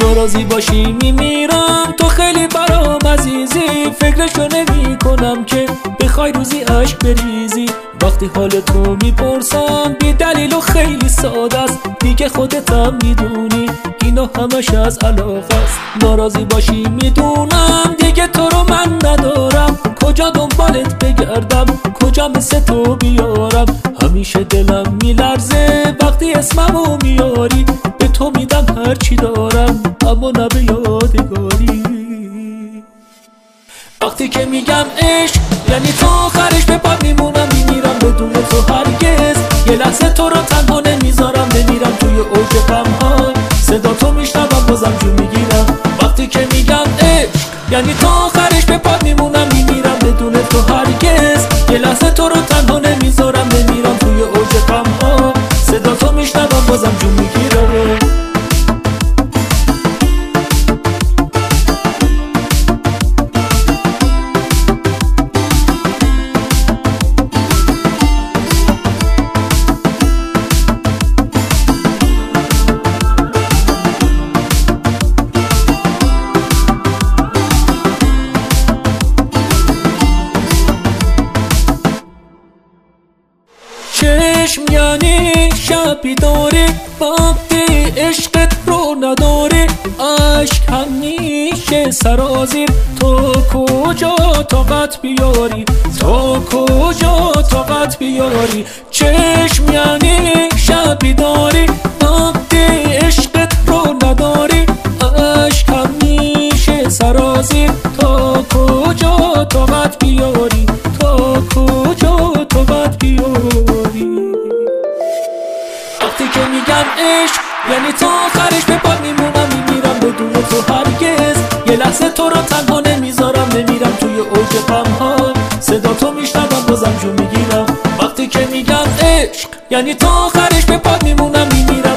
ناراضی باشی میمیرم، تو خیلی برام عزیزی، فکرشو نمی کنم که بخوای روزی عشق بریزی. وقتی حال تو میپرسم بی دلیل و خیلی ساده است، دیگه خودتم میدونی اینا همش از علاقه است. ناراضی باشی میدونم دیگه تو رو من ندارم، کجا دنبالت بگردم، کجا مثل تو بیارم. همیشه دلم میلرزه وقتی اسممو میاری، به تو میدم هرچی دارم اما نه به یادگاری. وقتی که میگم عشق یعنی تا آخرش به پات میمونم، میمیرم بدون تو هرگز یه لحظه تو رو تنها نمیذارم. نمیرم توی اوج غم‌ها، صدا تو میشنوم بازم جون میگیرم. وقتی که میگم عشق یعنی تا آخرش به پات میمونم، میمیرم بدون تو هرگز یه لحظه تو رو تنها نمیذارم. نمیرم توی اوج غم‌ها، صدا تو میشنوم بازم جون میگیرم. چشم یعنی شب بیداری، وقتی عشقت رو نداری. عشق همیشه سرازیر، تو کجا طاقت بیاری، تو کجا طاقت بیاری. چشم یعنی شب بیداری، وقتی عشقت رو نداری. عشق همیشه سرازیر، تو کجا طاقت بیاری، تو کجا طاقت بیاری. وقتی که میگم عشق یعنی تا آخرش به پات میمونم، میمیرم بدون تو هرگز یه لحظه تو رو تنها نمیذارم. نمیرم توی اوج غم‌ها، صدا تو میشنوم بازم جون میگیرم. وقتی که میگم عشق یعنی تا آخرش به پات میمونم، میمیرم